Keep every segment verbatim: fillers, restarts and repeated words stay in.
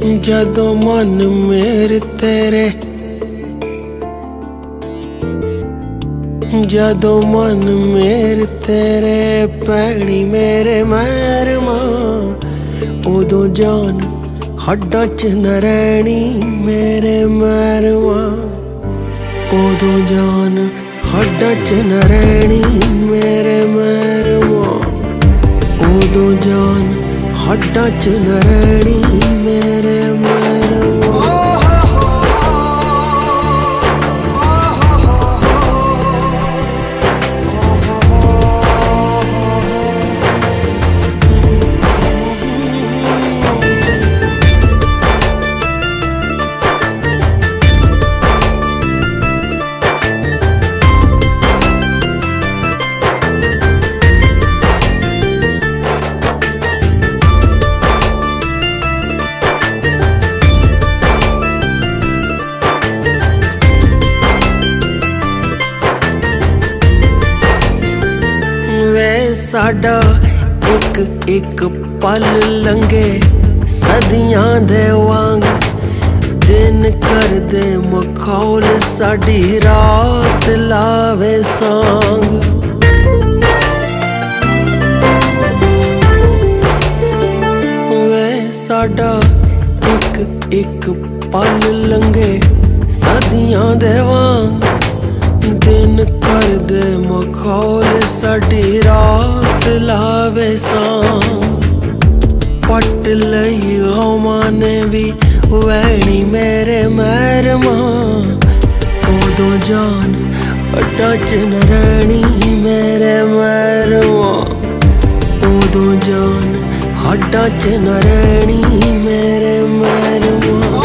जदों मन मेरे तेरे जदों मन मेरे तेरे पैनी मेरे मैरमा उदों जान हड्डां च न रैनी मेरे मैरमा उदों जान हड्डां च न रैनी मेरे मैरमा उदों जान हड्डां च न रैनी मेरे मैरमा। साडा एक एक पल लंघे सदियां दे वांग दिन कर दे मखौल साडी रात लावे सांग वे साडा एक एक पल लंघे सदियां दे वांग दिन कर दे मखौल साडी रात लावे सांग पट लई गमां ने भी वैनी मेरे मैरमा उदों जान हड्डां च न रैनी मेरे मैरमा उदों जान हड्डां च न रैनी मेरे मैरमा।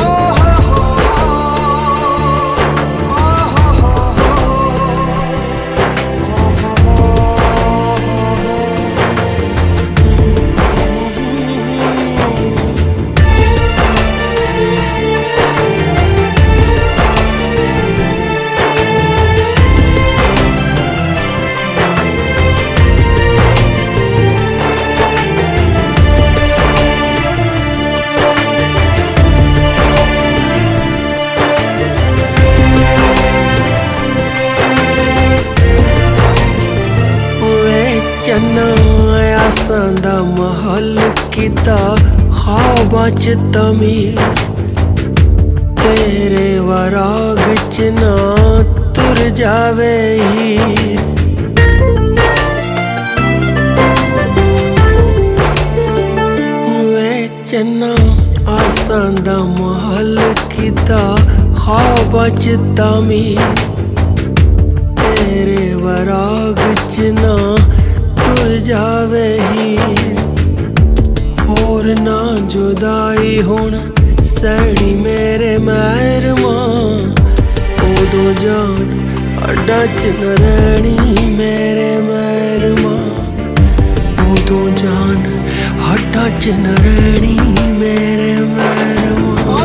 चन्ना आसां दा महल कीता ख्वाबां च तमीर तेरे वराग च ना तुर जावे हीर वे चन्ना आसां दा महल कीता ख्वाबां च तमीर तेरे वराग च ना तुर जावे हीर होर ना जुदाई हुण सैनी मेरे मैरमा उदों जान हड्डां च न रैनी मेरे मैरमा उदों जान हड्डां च न रैनी मेरे मैरमा।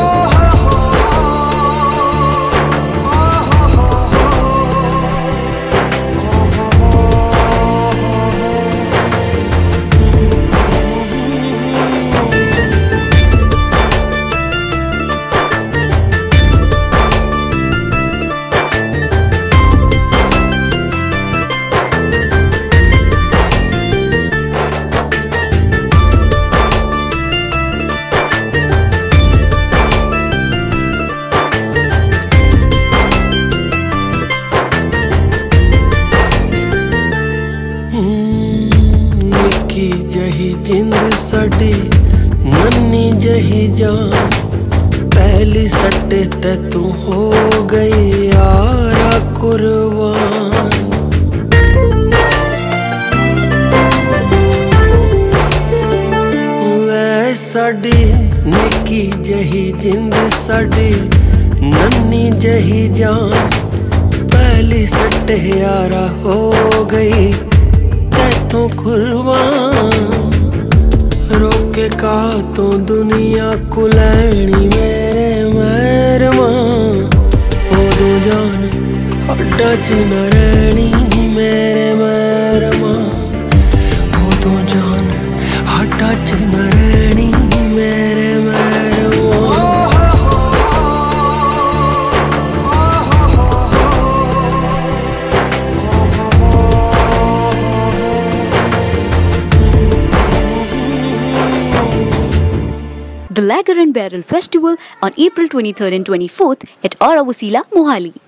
निक्की जही जिंद साडी नन्नी जही जान पहली सट्टे ते तू हो गई यारा कुर्बान वै साडी निक्की जही जिंद साडी नन्नी जही जान पहली सट्टे यारा हो गई तू कुर्बान रोके का तो दुनिया को लैनी मेरे मैरमा उदों जान हड्डां च न रैनी मेरे मैरमा उदों जान हड्डां च न रैनी मेरे मैरमा। the Lager and Barrel Festival on April twenty-third and twenty-fourth at Aura Wasila, Mohali.